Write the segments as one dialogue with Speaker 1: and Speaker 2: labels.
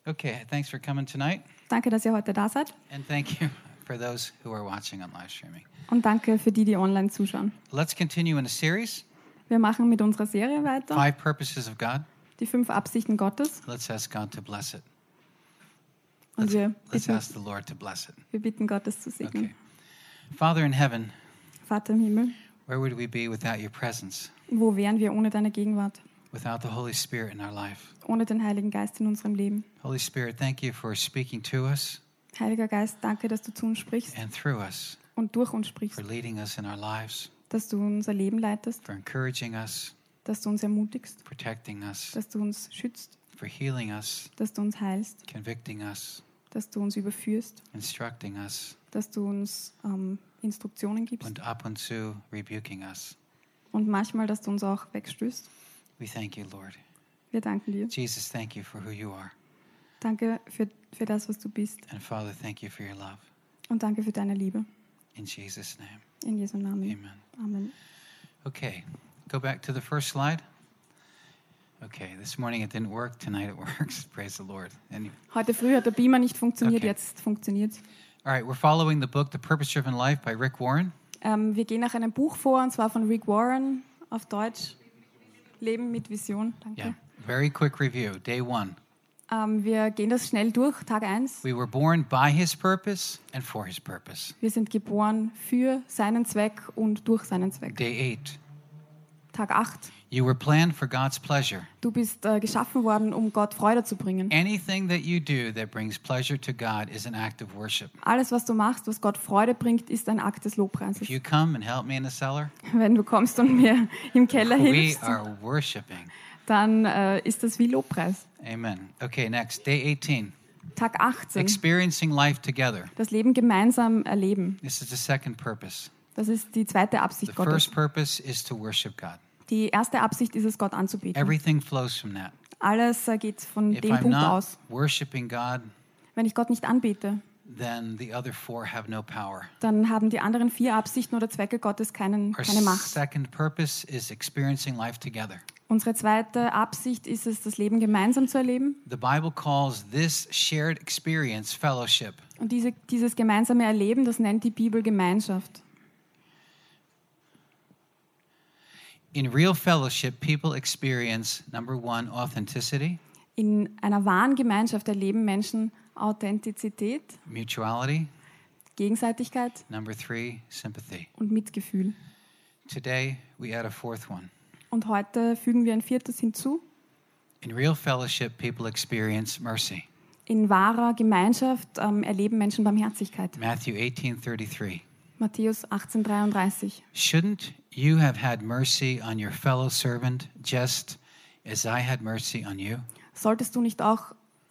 Speaker 1: Okay, thanks for coming tonight.
Speaker 2: Danke, dass ihr heute da seid.
Speaker 1: And thank you for those who are watching on live streaming.
Speaker 2: Und danke für die, die online zuschauen.
Speaker 1: Let's continue in a series,
Speaker 2: Wir machen mit unserer Serie weiter.
Speaker 1: 5 Purposes of God.
Speaker 2: Die 5 Absichten Gottes.
Speaker 1: Let's ask God to bless it.
Speaker 2: Und wir
Speaker 1: Let's
Speaker 2: bitten,
Speaker 1: ask the Lord to bless it.
Speaker 2: wir bitten Gott, es zu segnen.
Speaker 1: Okay. Father in heaven,
Speaker 2: Vater im Himmel,
Speaker 1: where would we be without your presence,
Speaker 2: wo wären wir ohne deine Gegenwart?
Speaker 1: without the Holy Spirit in our life?
Speaker 2: Ohne den Heiligen Geist in unserem Leben.
Speaker 1: Holy Spirit, thank you for speaking to us
Speaker 2: Heiliger Geist, danke, dass du zu uns sprichst
Speaker 1: and through us,
Speaker 2: und durch uns sprichst.
Speaker 1: for leading us in our lives,
Speaker 2: Dass du unser Leben leitest,
Speaker 1: for encouraging us,
Speaker 2: dass du uns ermutigst,
Speaker 1: protecting us,
Speaker 2: dass du uns schützt,
Speaker 1: for healing us,
Speaker 2: dass du uns heilst,
Speaker 1: convicting us,
Speaker 2: dass du uns überführst,
Speaker 1: instructing us,
Speaker 2: dass du uns Instruktionen gibst
Speaker 1: and ab und zu rebuking us.
Speaker 2: und manchmal, dass du uns auch wegstößt.
Speaker 1: We thank you, Lord.
Speaker 2: Wir danken dir.
Speaker 1: Jesus, thank you for who you are.
Speaker 2: Danke für das, was du bist.
Speaker 1: And Father, thank you for your love.
Speaker 2: Und danke für deine Liebe.
Speaker 1: In Jesus' name,
Speaker 2: In Jesu Namen.
Speaker 1: amen.
Speaker 2: Amen.
Speaker 1: Okay, go back to the first slide. Okay, this morning it didn't work. Tonight it works. Praise the Lord. And
Speaker 2: Heute früh hat der Beamer nicht funktioniert,
Speaker 1: Okay.
Speaker 2: jetzt funktioniert es.
Speaker 1: all right, we're following the book, The Purpose-Driven Life by Rick Warren.
Speaker 2: Wir gehen nach einem Buch vor, und zwar von Rick Warren, auf Deutsch. Leben mit Vision. Danke.
Speaker 1: Yeah, very quick review. Day 1.
Speaker 2: Wir gehen das schnell durch, Tag 1.
Speaker 1: We were born by his purpose and for his purpose.
Speaker 2: Wir sind geboren für seinen Zweck und durch seinen Zweck.
Speaker 1: Day 8.
Speaker 2: Tag 8.
Speaker 1: You were planned for God's pleasure.
Speaker 2: Du bist geschaffen worden, um Gott Freude zu bringen.
Speaker 1: Anything that you do that brings pleasure to God is an act of worship.
Speaker 2: Alles, was du machst, was Gott Freude bringt, ist ein Akt des Lobpreises.
Speaker 1: If you come and help me in the cellar,
Speaker 2: Wenn du kommst und mir im Keller
Speaker 1: we
Speaker 2: hilfst,
Speaker 1: are worshiping.
Speaker 2: dann ist das wie Lobpreis.
Speaker 1: Amen. Okay, next. Day 18.
Speaker 2: Tag 18.
Speaker 1: Experiencing life together.
Speaker 2: Das Leben gemeinsam erleben.
Speaker 1: This is the second purpose.
Speaker 2: Das ist die zweite Absicht
Speaker 1: The
Speaker 2: Gottes.
Speaker 1: first purpose is to worship God.
Speaker 2: Die erste Absicht ist es, Gott anzubeten.
Speaker 1: Everything flows from that.
Speaker 2: Alles geht von
Speaker 1: If
Speaker 2: dem
Speaker 1: I'm
Speaker 2: Punkt
Speaker 1: not
Speaker 2: aus.
Speaker 1: worshiping God,
Speaker 2: Wenn ich Gott nicht anbete,
Speaker 1: then the other 4 have no power.
Speaker 2: dann haben die anderen 4 Absichten oder Zwecke Gottes keine
Speaker 1: Our
Speaker 2: Macht.
Speaker 1: second purpose is experiencing life together.
Speaker 2: Unsere zweite Absicht ist es, das Leben gemeinsam zu erleben.
Speaker 1: The Bible calls this shared experience fellowship.
Speaker 2: Und dieses gemeinsame Erleben, das nennt die Bibel Gemeinschaft.
Speaker 1: In real fellowship, people experience, number 1, authenticity,
Speaker 2: In einer wahren Gemeinschaft erleben Menschen Authentizität,
Speaker 1: mutuality,
Speaker 2: Gegenseitigkeit
Speaker 1: number 3, sympathy.
Speaker 2: und Mitgefühl.
Speaker 1: Today, we add a 4th one.
Speaker 2: Und heute fügen wir ein 4. hinzu.
Speaker 1: In real fellowship, people experience mercy.
Speaker 2: In wahrer Gemeinschaft erleben Menschen Barmherzigkeit.
Speaker 1: Matthew 18:33.
Speaker 2: Matthäus 18,33.
Speaker 1: Shouldn't you have had mercy on your fellow servant just as I had mercy on you?
Speaker 2: Solltest nicht auch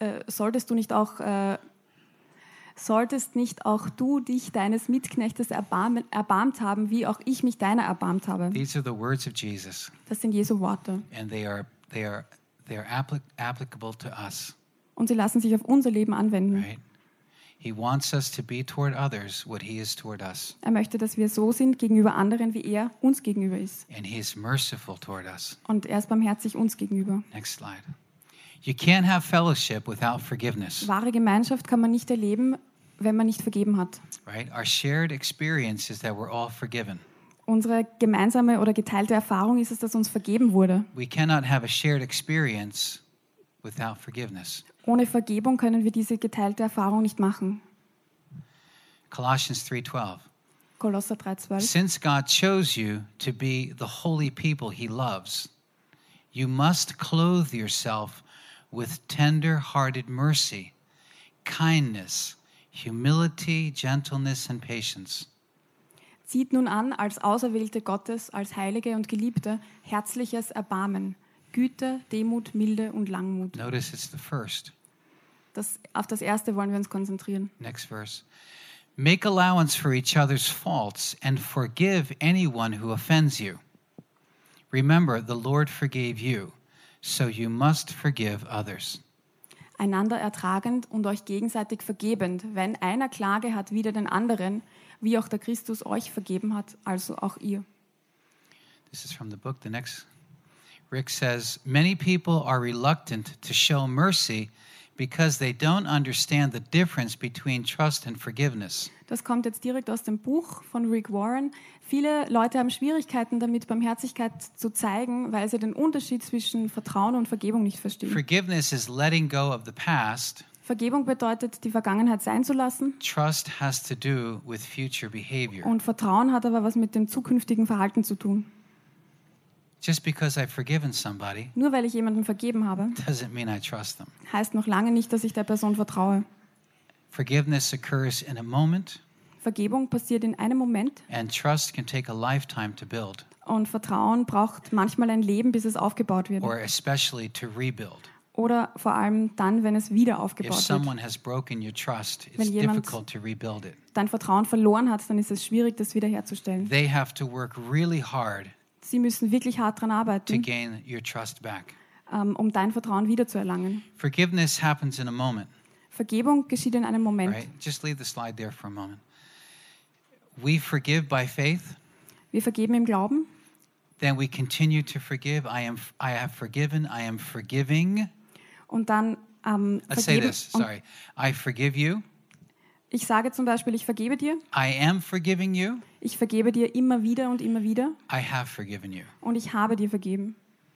Speaker 2: du dich deines Mitknechtes erbarmt haben, wie auch ich mich deiner erbarmt habe?
Speaker 1: These are the words of Jesus,
Speaker 2: Das sind Jesu Worte.
Speaker 1: and they are applicable to us,
Speaker 2: Und sie lassen sich auf unser Leben anwenden.
Speaker 1: right? He wants us to be toward others what he is toward us,
Speaker 2: Er möchte, dass wir so sind gegenüber anderen, wie er uns gegenüber ist.
Speaker 1: and he is merciful toward us.
Speaker 2: Und er ist barmherzig uns gegenüber.
Speaker 1: Next slide. You can't have fellowship without forgiveness,
Speaker 2: Wahre Gemeinschaft kann man nicht erleben, wenn man nicht vergeben hat.
Speaker 1: right? Our shared experience is that we're all forgiven.
Speaker 2: Unsere gemeinsame oder geteilte Erfahrung ist es, dass uns vergeben wurde.
Speaker 1: We cannot have a shared experience without forgiveness.
Speaker 2: Ohne Vergebung können wir diese geteilte Erfahrung nicht machen.
Speaker 1: Colossians 3:12.
Speaker 2: Kolosser 3,12.
Speaker 1: Since God chose you to be the holy people he loves, you must clothe yourself with tender-hearted mercy, kindness, humility, gentleness, and patience.
Speaker 2: Zieht nun an, als Auserwählte Gottes, als Heilige und Geliebte, herzliches Erbarmen, Güte, Demut, Milde und Langmut.
Speaker 1: Notice it's the first.
Speaker 2: Auf das Erste wollen wir uns konzentrieren.
Speaker 1: Next verse. Make allowance for each other's faults and forgive anyone who offends you. Remember, the Lord forgave you, so you must forgive others.
Speaker 2: Einander ertragend und euch gegenseitig vergebend, wenn einer Klage hat wider den anderen, wie auch der Christus euch vergeben hat, also auch ihr.
Speaker 1: This is from the book. The next, Rick says, many people are reluctant to show mercy because they don't understand the difference between trust and forgiveness.
Speaker 2: Das kommt jetzt direkt aus dem Buch von Rick Warren. Viele Leute haben Schwierigkeiten damit, Barmherzigkeit zu zeigen, weil sie den Unterschied zwischen Vertrauen und Vergebung nicht verstehen.
Speaker 1: Forgiveness is letting go of the past.
Speaker 2: Vergebung bedeutet, die Vergangenheit sein zu lassen.
Speaker 1: Trust has to do with future behavior.
Speaker 2: Und Vertrauen hat aber was mit dem zukünftigen Verhalten zu tun.
Speaker 1: Just because I've forgiven somebody
Speaker 2: Nur weil ich jemandem vergeben habe,
Speaker 1: doesn't mean I trust them.
Speaker 2: heißt noch lange nicht, dass ich der Person vertraue.
Speaker 1: Forgiveness occurs in a moment,
Speaker 2: Vergebung passiert in einem Moment
Speaker 1: and trust can take a lifetime to build,
Speaker 2: und Vertrauen braucht manchmal ein Leben, bis es aufgebaut wird.
Speaker 1: or especially to rebuild.
Speaker 2: Oder vor allem dann, wenn es wieder
Speaker 1: If
Speaker 2: aufgebaut wird.
Speaker 1: someone has broken your trust, it's
Speaker 2: Wenn jemand-
Speaker 1: difficult to rebuild it.
Speaker 2: Dein Vertrauen verloren hat, dann ist es schwierig, das wiederherzustellen.
Speaker 1: They have to work really hard
Speaker 2: Sie müssen wirklich hart daran
Speaker 1: to
Speaker 2: arbeiten,
Speaker 1: gain your trust back.
Speaker 2: um dein Vertrauen wiederzuerlangen.
Speaker 1: Forgiveness happens in a moment,
Speaker 2: Vergebung geschieht in einem Moment.
Speaker 1: right? Just leave the slide there for a moment. We forgive by faith,
Speaker 2: Wir vergeben im Glauben,
Speaker 1: then we continue to forgive. I have forgiven, I am forgiving.
Speaker 2: und dann
Speaker 1: Let's say
Speaker 2: vergeben.
Speaker 1: this,
Speaker 2: Und
Speaker 1: sorry. I forgive you.
Speaker 2: ich sage zum Beispiel, ich vergebe dir.
Speaker 1: I am forgiving you.
Speaker 2: Ich vergebe dir immer wieder und immer wieder.
Speaker 1: I have forgiven you.
Speaker 2: Und ich habe dir vergeben.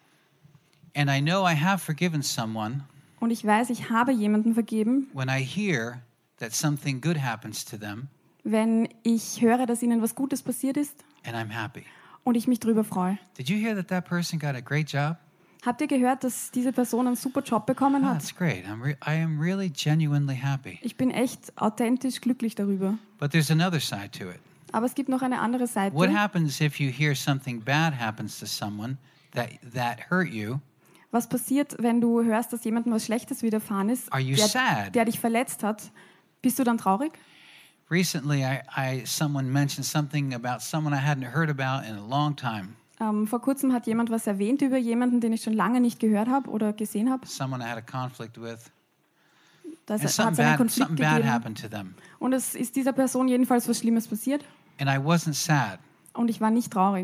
Speaker 1: And I know I have forgiven someone
Speaker 2: Und ich weiß, ich habe jemanden vergeben,
Speaker 1: when I hear that something good happens to them
Speaker 2: wenn ich höre, dass ihnen was Gutes passiert ist
Speaker 1: and I'm happy.
Speaker 2: und ich mich darüber freue.
Speaker 1: Did you hear that person got a great job?
Speaker 2: Habt ihr gehört, dass diese Person einen super Job bekommen
Speaker 1: Oh,
Speaker 2: hat?
Speaker 1: that's great. I am really genuinely happy.
Speaker 2: Ich bin echt authentisch glücklich darüber.
Speaker 1: But there's another side to it.
Speaker 2: Aber es gibt noch eine andere Seite.
Speaker 1: What happens if you hear something bad happens to someone that hurt you?
Speaker 2: Was passiert, wenn du hörst, dass jemandem was Schlechtes widerfahren ist,
Speaker 1: Are you sad?
Speaker 2: der dich verletzt hat? Bist du dann traurig?
Speaker 1: Recently, someone mentioned something about someone I hadn't heard about in a long time.
Speaker 2: Vor kurzem hat jemand was erwähnt über jemanden, den ich schon lange nicht gehört habe oder gesehen habe.
Speaker 1: Someone I had a conflict with.
Speaker 2: Da
Speaker 1: And
Speaker 2: hat es einen Konflikt
Speaker 1: something bad
Speaker 2: gegeben.
Speaker 1: happened to them.
Speaker 2: Und es ist dieser Person jedenfalls was Schlimmes passiert.
Speaker 1: And I wasn't sad.
Speaker 2: Und ich war nicht traurig.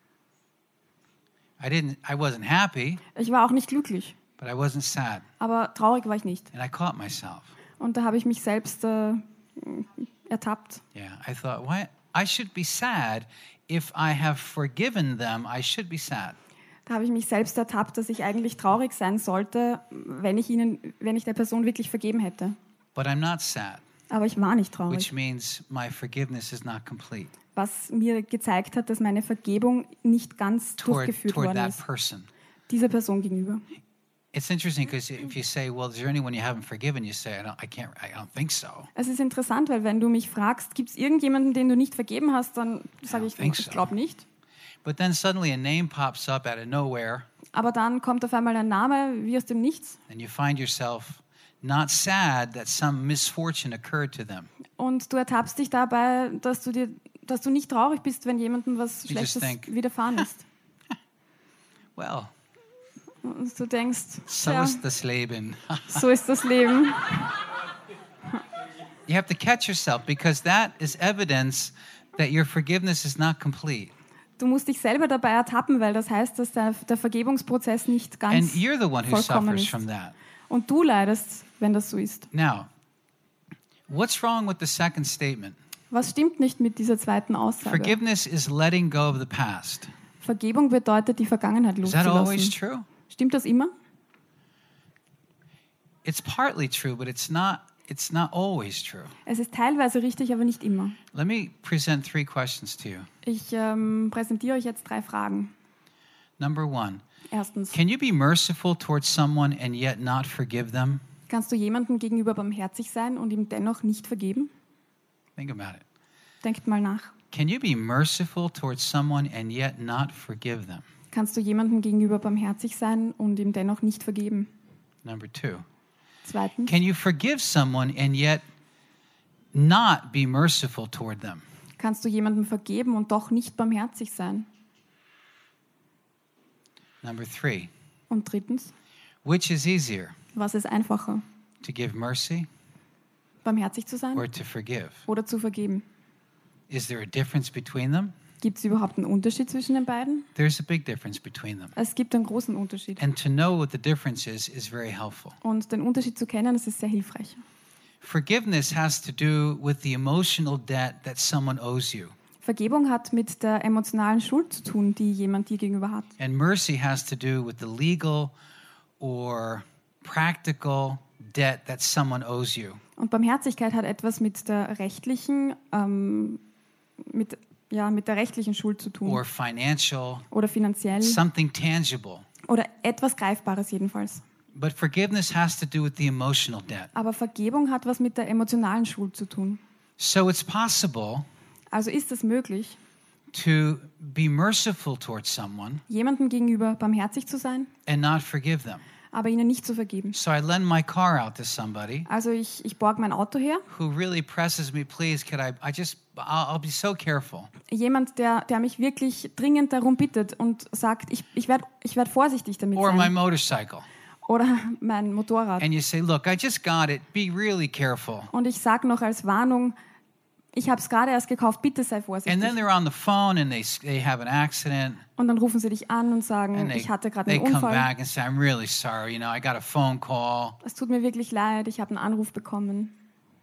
Speaker 1: I wasn't happy,
Speaker 2: Ich war auch nicht glücklich.
Speaker 1: but I wasn't sad.
Speaker 2: Aber traurig war ich nicht.
Speaker 1: And I caught myself.
Speaker 2: Und da habe ich mich selbst ertappt.
Speaker 1: Yeah, I thought, why? I should be sad. If I have forgiven them, I should be sad.
Speaker 2: Da habe ich mich selbst ertappt, dass ich eigentlich traurig sein sollte, wenn ich der Person wirklich vergeben hätte.
Speaker 1: But I'm not sad,
Speaker 2: Aber ich war nicht
Speaker 1: which
Speaker 2: traurig.
Speaker 1: means my forgiveness is not complete
Speaker 2: Was mir gezeigt hat, dass meine Vergebung nicht ganz durchgeführt
Speaker 1: toward
Speaker 2: worden
Speaker 1: that
Speaker 2: ist.
Speaker 1: person.
Speaker 2: Dieser Person gegenüber.
Speaker 1: It's interesting because if you say, well, is there anyone you haven't forgiven? You say, I don't think so.
Speaker 2: Es ist interessant, weil wenn du mich fragst, gibt es irgendjemanden, den du nicht vergeben hast, dann sage ich,
Speaker 1: think
Speaker 2: ich
Speaker 1: so.
Speaker 2: glaube nicht.
Speaker 1: But then suddenly a name pops up out of nowhere,
Speaker 2: Aber dann kommt auf einmal ein Name wie aus dem Nichts
Speaker 1: and you find yourself not sad that some misfortune occurred to them.
Speaker 2: und du ertappst dich dabei, dass du nicht traurig bist, wenn jemandem was
Speaker 1: You just
Speaker 2: Schlechtes
Speaker 1: think-
Speaker 2: widerfahren ist.
Speaker 1: Well,
Speaker 2: Und du denkst,
Speaker 1: so
Speaker 2: ja,
Speaker 1: is das Leben.
Speaker 2: so ist das Leben.
Speaker 1: You have to catch yourself because that is evidence that your forgiveness is not complete.
Speaker 2: Du musst dich selber dabei ertappen, weil das heißt, dass der Vergebungsprozess nicht
Speaker 1: And
Speaker 2: ganz
Speaker 1: you're the one who
Speaker 2: vollkommen
Speaker 1: suffers
Speaker 2: ist.
Speaker 1: from that.
Speaker 2: Und du leidest, wenn das so ist.
Speaker 1: Now, what's wrong with the second statement?
Speaker 2: Was stimmt nicht mit dieser zweiten Aussage?
Speaker 1: Forgiveness is letting go of the past.
Speaker 2: Vergebung bedeutet, die Vergangenheit
Speaker 1: Is that always
Speaker 2: loszulassen.
Speaker 1: true?
Speaker 2: Stimmt das immer?
Speaker 1: It's partly true, but it's not always true.
Speaker 2: Es ist teilweise richtig, aber nicht immer.
Speaker 1: Let me present 3 questions to you.
Speaker 2: Ich präsentiere euch jetzt 3 Fragen.
Speaker 1: Number 1,
Speaker 2: Erstens,
Speaker 1: can you be merciful towards someone and yet not forgive them?
Speaker 2: kannst du jemandem gegenüber barmherzig sein und ihm dennoch nicht vergeben?
Speaker 1: Think about it.
Speaker 2: Denkt mal nach.
Speaker 1: Can you be merciful towards someone and yet not forgive them?
Speaker 2: Kannst du jemandem gegenüber barmherzig sein und ihm dennoch nicht vergeben?
Speaker 1: Number 2,
Speaker 2: Zweitens,
Speaker 1: can you forgive someone and yet not be merciful toward them?
Speaker 2: kannst du jemandem vergeben und doch nicht barmherzig sein?
Speaker 1: Number 3,
Speaker 2: Und drittens,
Speaker 1: which is easier,
Speaker 2: was ist einfacher?
Speaker 1: to give mercy
Speaker 2: Barmherzig zu sein
Speaker 1: or to forgive?
Speaker 2: oder zu vergeben?
Speaker 1: Is there a difference between them?
Speaker 2: Gibt es überhaupt einen Unterschied zwischen den beiden?
Speaker 1: There's a big difference between them.
Speaker 2: Es gibt einen großen Unterschied.
Speaker 1: And to know what the difference is very helpful.
Speaker 2: Und den Unterschied zu kennen, das ist sehr hilfreich.
Speaker 1: Forgiveness has to do with the emotional debt that someone owes you.
Speaker 2: Vergebung hat mit der emotionalen Schuld zu tun, die jemand dir gegenüber hat.
Speaker 1: And mercy has to do with the legal or practical debt that someone owes you.
Speaker 2: Und Barmherzigkeit hat etwas mit der rechtlichen, mit der rechtlichen Schuld zu tun.
Speaker 1: Or financial,
Speaker 2: Oder finanziell.
Speaker 1: something tangible.
Speaker 2: Oder etwas Greifbares jedenfalls.
Speaker 1: But forgiveness has to do with the emotional debt.
Speaker 2: Aber Vergebung hat was mit der emotionalen Schuld zu tun.
Speaker 1: So it's possible
Speaker 2: Also ist es möglich,
Speaker 1: to be merciful towards someone
Speaker 2: jemandem gegenüber barmherzig zu sein,
Speaker 1: and not forgive them.
Speaker 2: aber ihnen nicht zu vergeben.
Speaker 1: So I lend my car out to somebody
Speaker 2: Also ich borg mein Auto her.
Speaker 1: who really presses me, please, I'll be so careful.
Speaker 2: Jemand, der mich wirklich dringend darum bittet und sagt, ich werd vorsichtig damit
Speaker 1: Or my
Speaker 2: sein.
Speaker 1: motorcycle.
Speaker 2: Oder mein Motorrad.
Speaker 1: And you say, look, I just got it. Be really careful.
Speaker 2: Und ich sage noch als Warnung, ich habe es gerade erst gekauft, bitte sei
Speaker 1: And then
Speaker 2: vorsichtig.
Speaker 1: they're on the phone and they have an accident.
Speaker 2: Und dann rufen sie dich an und sagen,
Speaker 1: And
Speaker 2: ich hatte gerade
Speaker 1: they
Speaker 2: einen
Speaker 1: come
Speaker 2: Unfall.
Speaker 1: back and say, I'm really sorry. I got a phone call.
Speaker 2: Es tut mir wirklich leid, ich habe einen Anruf bekommen.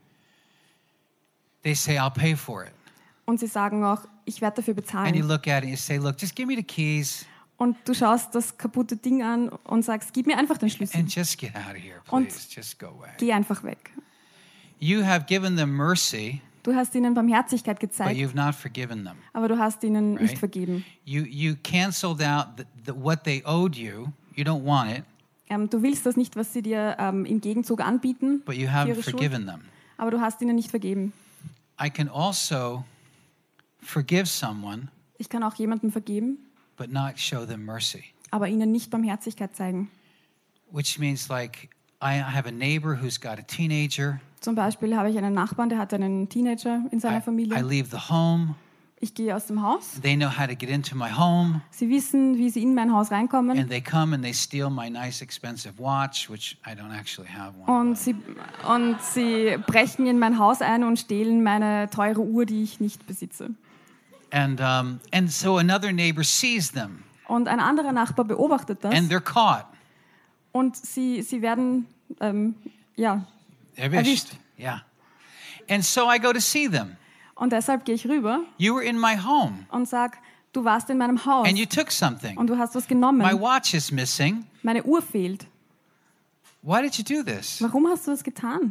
Speaker 1: They say, I'll pay for it.
Speaker 2: Und sie sagen auch, ich werde dafür
Speaker 1: And you
Speaker 2: bezahlen.
Speaker 1: look at it and you say, look, just give me the keys
Speaker 2: Und du schaust das kaputte Ding an und sagst, gib mir einfach den Schlüssel.
Speaker 1: and just get out of here,
Speaker 2: Und-
Speaker 1: please. Just go away.
Speaker 2: Geh einfach weg.
Speaker 1: You have given them mercy,
Speaker 2: Du hast ihnen Barmherzigkeit
Speaker 1: but
Speaker 2: gezeigt,
Speaker 1: you've not forgiven them.
Speaker 2: aber du hast ihnen nicht
Speaker 1: Right.
Speaker 2: vergeben.
Speaker 1: You canceled out what they owed you. You don't want it,
Speaker 2: Du willst das nicht, was sie dir im Gegenzug anbieten,
Speaker 1: but you
Speaker 2: für
Speaker 1: haven't
Speaker 2: ihre Schuld,
Speaker 1: forgiven them.
Speaker 2: aber du hast ihnen nicht vergeben.
Speaker 1: I can also forgive someone,
Speaker 2: Ich kann auch jemandem vergeben,
Speaker 1: but not show them mercy.
Speaker 2: aber ihnen nicht Barmherzigkeit zeigen.
Speaker 1: Which means, like, I have a neighbor who's got a teenager.
Speaker 2: Zum Beispiel habe ich einen Nachbarn, der hat einen Teenager in seiner
Speaker 1: I
Speaker 2: Familie.
Speaker 1: leave the home.
Speaker 2: Ich gehe aus dem Haus.
Speaker 1: They know how to get into my home.
Speaker 2: Sie wissen, wie sie in mein Haus reinkommen.
Speaker 1: And they come and they steal my nice, expensive watch, which I don't actually have one.
Speaker 2: Und sie brechen in mein Haus ein und stehlen meine teure Uhr, die ich nicht besitze.
Speaker 1: And so another neighbor sees them,
Speaker 2: Und ein anderer Nachbar beobachtet das.
Speaker 1: and they're caught.
Speaker 2: Und sie werden,
Speaker 1: Erwished.
Speaker 2: Erwischt.
Speaker 1: Yeah. And so I go to see them.
Speaker 2: und deshalb gehe ich rüber
Speaker 1: You were in my home,
Speaker 2: und sage, du warst in meinem Haus
Speaker 1: and you took something.
Speaker 2: und du hast was genommen.
Speaker 1: My watch is missing.
Speaker 2: Meine Uhr fehlt.
Speaker 1: Why did you do this?
Speaker 2: Warum hast du das getan?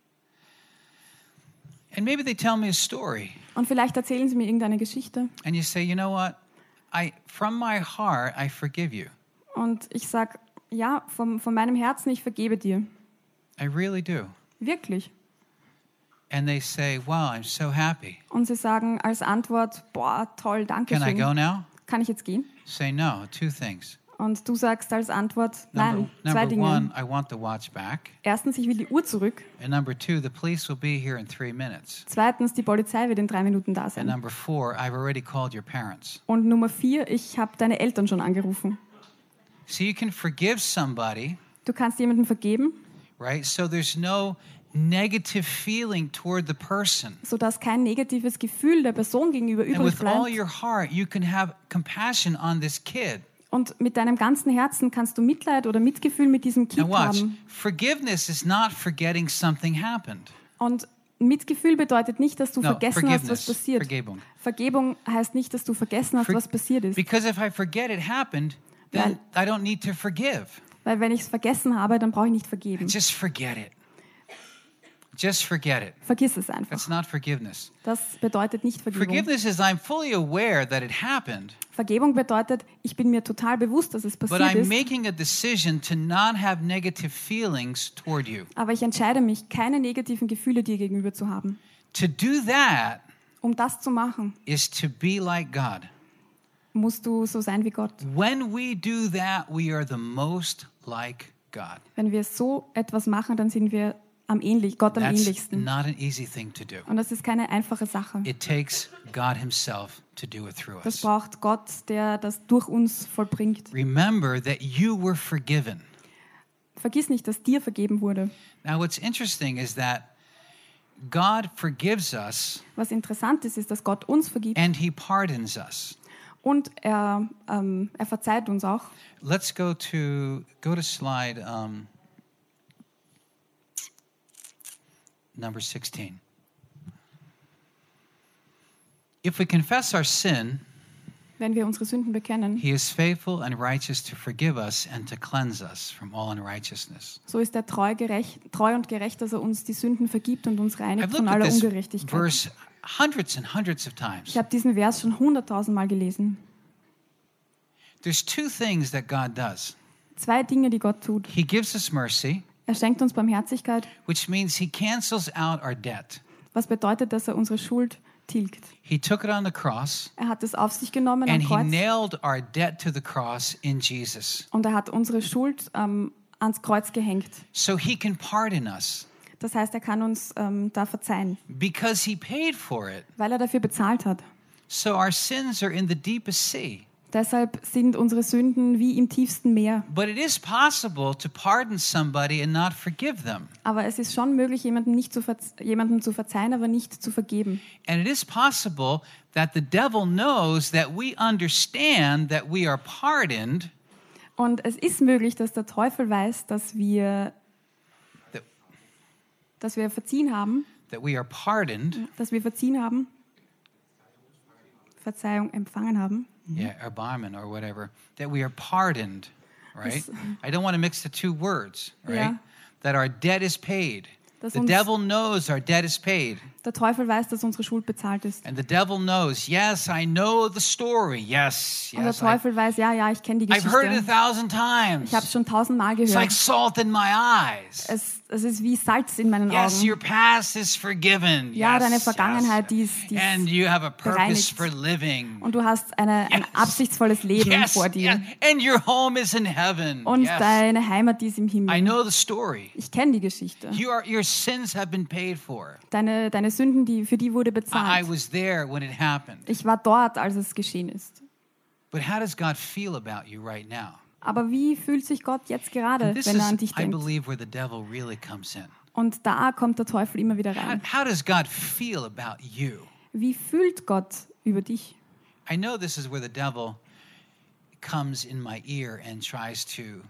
Speaker 1: And maybe they tell me a story.
Speaker 2: Und vielleicht erzählen sie mir irgendeine Geschichte.
Speaker 1: And you say, you know what? From my heart, I forgive you.
Speaker 2: Und ich sage, ja, von meinem Herzen, ich vergebe dir.
Speaker 1: I really do.
Speaker 2: Wirklich.
Speaker 1: And they say, wow, I'm so happy.
Speaker 2: Und sie sagen als Antwort, boah, toll, danke
Speaker 1: Can I go
Speaker 2: schön.
Speaker 1: now?
Speaker 2: Kann ich jetzt gehen?
Speaker 1: Say no, two things.
Speaker 2: Und du sagst als Antwort, nein, zwei
Speaker 1: Number one,
Speaker 2: Dinge.
Speaker 1: I want the watch back.
Speaker 2: Erstens, ich will die Uhr zurück.
Speaker 1: And number two, the police will be here in 3 minutes.
Speaker 2: Zweitens, die Polizei wird in 3 Minuten da
Speaker 1: And
Speaker 2: sein.
Speaker 1: number four, I've already called your parents.
Speaker 2: Und Nummer 4, ich habe deine Eltern schon angerufen.
Speaker 1: So you can forgive somebody,
Speaker 2: Du kannst jemandem vergeben,
Speaker 1: right? So there's no negative feeling toward the person.
Speaker 2: sodass kein negatives Gefühl der Person gegenüber
Speaker 1: And
Speaker 2: übrig
Speaker 1: with all
Speaker 2: bleibt.
Speaker 1: your heart, you can have compassion on this kid.
Speaker 2: Und mit deinem ganzen Herzen kannst du Mitleid oder Mitgefühl mit diesem Kind
Speaker 1: Now watch.
Speaker 2: haben.
Speaker 1: Forgiveness is not forgetting something happened.
Speaker 2: Und Mitgefühl bedeutet nicht, dass du
Speaker 1: No,
Speaker 2: vergessen hast, was
Speaker 1: forgiveness.
Speaker 2: passiert.
Speaker 1: Vergebung.
Speaker 2: Vergebung heißt nicht, dass du vergessen hast, was passiert ist.
Speaker 1: Because if I forget it happened, then I don't need to forgive.
Speaker 2: Weil wenn ich es vergessen habe, dann brauche ich nicht vergeben.
Speaker 1: Just forget it. Just forget it.
Speaker 2: Vergiss es einfach.
Speaker 1: That's not forgiveness.
Speaker 2: Das bedeutet nicht Vergebung.
Speaker 1: Forgiveness is I'm fully aware that it happened,
Speaker 2: Vergebung bedeutet, ich bin mir total bewusst, dass es
Speaker 1: but
Speaker 2: passiert
Speaker 1: I'm
Speaker 2: ist,
Speaker 1: making a decision to not have negative feelings toward you.
Speaker 2: aber ich entscheide mich, keine negativen Gefühle dir gegenüber zu haben.
Speaker 1: To do that
Speaker 2: Um das zu machen,
Speaker 1: is to be like God.
Speaker 2: musst du so sein wie Gott.
Speaker 1: When we do that, we are the most like God.
Speaker 2: Wenn wir so etwas machen, dann sind wir Gott am
Speaker 1: That's
Speaker 2: ähnlichsten.
Speaker 1: not an easy thing to do.
Speaker 2: Und das ist keine einfache Sache.
Speaker 1: It takes God Himself to do it through
Speaker 2: Das
Speaker 1: us.
Speaker 2: braucht Gott, der das durch uns vollbringt.
Speaker 1: Remember that you were forgiven.
Speaker 2: Vergiss nicht, dass dir vergeben wurde.
Speaker 1: Now, what's interesting is that God forgives us
Speaker 2: Was interessant ist, ist, dass Gott uns vergibt
Speaker 1: and he pardons us.
Speaker 2: und er verzeiht uns auch.
Speaker 1: Let's go to slide number 16. If we confess our sin,
Speaker 2: Wenn wir unsere Sünden bekennen,
Speaker 1: he is faithful and righteous to forgive us and to cleanse us from all unrighteousness.
Speaker 2: so ist er treu und gerecht, dass er uns die Sünden vergibt und uns reinigt
Speaker 1: I've
Speaker 2: von
Speaker 1: looked at
Speaker 2: aller
Speaker 1: this
Speaker 2: Ungerechtigkeit.
Speaker 1: verse hundreds and hundreds of
Speaker 2: Ich
Speaker 1: times.
Speaker 2: habe diesen Vers schon 100.000 Mal gelesen.
Speaker 1: There's two things that God does.
Speaker 2: 2 Dinge, die Gott tut.
Speaker 1: He gives us mercy,
Speaker 2: Er schenkt uns Barmherzigkeit,
Speaker 1: which means he cancels out our debt.
Speaker 2: was bedeutet, dass er unsere Schuld tilgt.
Speaker 1: He took it on the cross
Speaker 2: Er hat es auf sich genommen am
Speaker 1: and he
Speaker 2: Kreuz
Speaker 1: nailed our debt to the cross in Jesus.
Speaker 2: und er hat unsere Schuld ans Kreuz gehängt.
Speaker 1: So he can pardon us
Speaker 2: Das heißt, er kann uns da verzeihen,
Speaker 1: because he paid for it.
Speaker 2: weil er dafür bezahlt hat.
Speaker 1: So our sins are in the deepest sea.
Speaker 2: Deshalb sind unsere Sünden wie im tiefsten Meer.
Speaker 1: But it is possible to pardon somebody and not forgive them.
Speaker 2: Aber es ist schon möglich, jemandem zu verzeihen, aber nicht zu vergeben.
Speaker 1: And it is possible that the devil knows that we understand that we are pardoned,
Speaker 2: Und es ist möglich, dass der Teufel weiß, dass wir verziehen haben,
Speaker 1: that we are pardoned,
Speaker 2: Verzeihung empfangen haben.
Speaker 1: yeah, erbarmen or whatever, that we are pardoned, right? I don't want to mix the two words, right?
Speaker 2: Yeah.
Speaker 1: That our debt is paid.
Speaker 2: Dass
Speaker 1: The
Speaker 2: uns-
Speaker 1: devil knows our debt is paid.
Speaker 2: Der Teufel weiß, dass unsere Schuld bezahlt ist.
Speaker 1: And the devil knows, yes, I know the story. Yes,
Speaker 2: Und der
Speaker 1: yes.
Speaker 2: Teufel weiß, ja, ich kenne die
Speaker 1: I've heard it
Speaker 2: Geschichte.
Speaker 1: 1,000 times.
Speaker 2: Ich habe es schon 1000-mal
Speaker 1: It's like
Speaker 2: gehört.
Speaker 1: salt in my eyes.
Speaker 2: Es ist wie Salz in meinen
Speaker 1: Yes,
Speaker 2: Augen.
Speaker 1: your past is forgiven.
Speaker 2: Ja,
Speaker 1: Yes,
Speaker 2: deine
Speaker 1: yes.
Speaker 2: Vergangenheit, die ist
Speaker 1: And you have a purpose
Speaker 2: bereinigt.
Speaker 1: for living.
Speaker 2: Und du hast ein
Speaker 1: Yes.
Speaker 2: absichtsvolles Leben
Speaker 1: Yes,
Speaker 2: vor dir.
Speaker 1: yes. And your home is in heaven.
Speaker 2: Und
Speaker 1: Yes.
Speaker 2: deine Heimat, die ist im
Speaker 1: I
Speaker 2: Himmel.
Speaker 1: know the story.
Speaker 2: Ich kenne die Geschichte.
Speaker 1: Your sins have been paid for.
Speaker 2: Deine Sünden, für die wurde
Speaker 1: I
Speaker 2: bezahlt.
Speaker 1: was there when it happened.
Speaker 2: Ich war dort, als es geschehen ist.
Speaker 1: But how does God feel about you right now?
Speaker 2: Aber wie fühlt sich Gott jetzt gerade,
Speaker 1: This
Speaker 2: wenn er an
Speaker 1: is,
Speaker 2: dich
Speaker 1: I
Speaker 2: denkt?
Speaker 1: believe, where the devil really comes in.
Speaker 2: Und da kommt der Teufel immer wieder rein.
Speaker 1: How does God feel about you?
Speaker 2: Wie fühlt Gott über dich?
Speaker 1: I know this is where the devil comes in my ear and tries to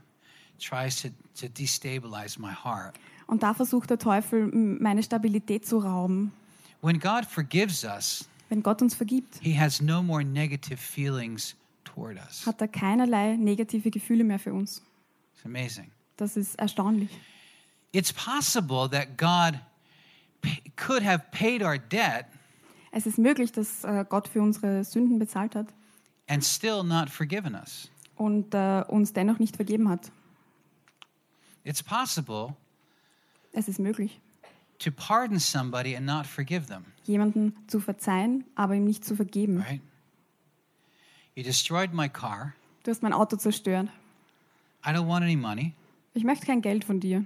Speaker 1: destabilize my heart.
Speaker 2: Und da versucht der Teufel, meine Stabilität zu rauben.
Speaker 1: When God forgives us,
Speaker 2: Wenn Gott uns vergibt,
Speaker 1: he has no more negative feelings toward us.
Speaker 2: hat er keinerlei negative Gefühle mehr für uns.
Speaker 1: It's amazing.
Speaker 2: Das ist erstaunlich.
Speaker 1: It's possible that God could have paid our debt
Speaker 2: Es ist möglich, dass Gott für unsere Sünden bezahlt hat
Speaker 1: and still not forgiven us.
Speaker 2: und uns dennoch nicht vergeben hat.
Speaker 1: It's possible
Speaker 2: Es ist möglich,
Speaker 1: to pardon somebody and not forgive them,
Speaker 2: jemanden zu verzeihen, aber ihm nicht zu vergeben.
Speaker 1: right? You destroyed my car.
Speaker 2: Du hast mein Auto zerstört.
Speaker 1: I don't want any money,
Speaker 2: Ich möchte kein Geld von dir,